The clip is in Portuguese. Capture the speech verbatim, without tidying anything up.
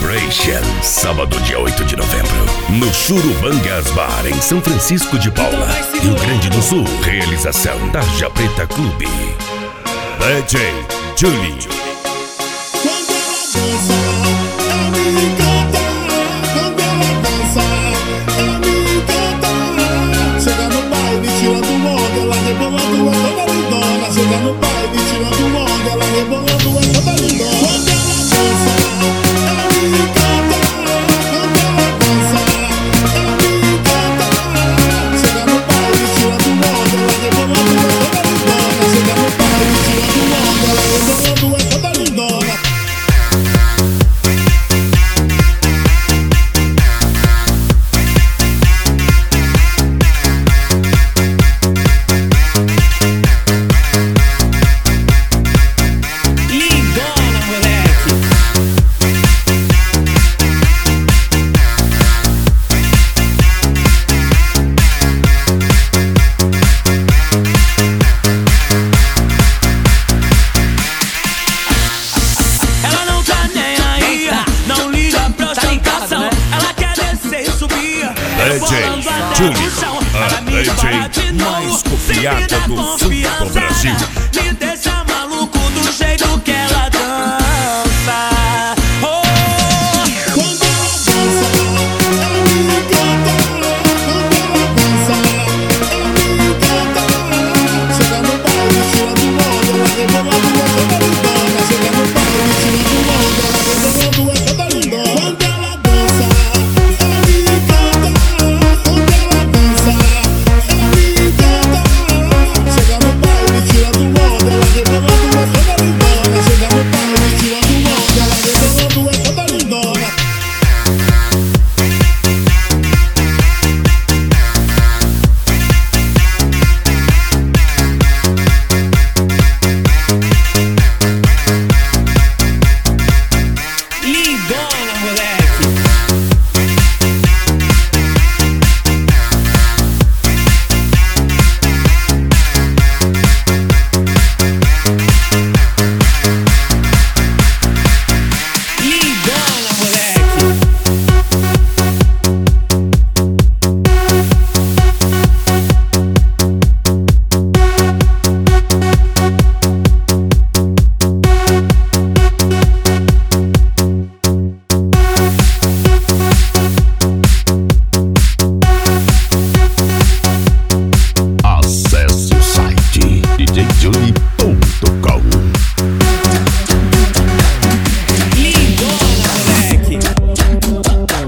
Vibration, sábado dia oito de novembro, no Churubangas Bar, em São Francisco de Paula, Rio Grande do Sul. Realização Tarja Preta Clube. D J Julie. Chega no baile, tirando onda, ela rebolando, é toda lindona. Quando ela dança, ela me encanta. Quando ela dança, ela me encanta. Chega no baile, tirando onda, ela rebolando, é toda lindona. Chega no baile, tirando onda, ela rebolando, é toda lindona. D J Julie, a D J mais copiada do sul do Brasil. Me deixa maluco do jeito que ela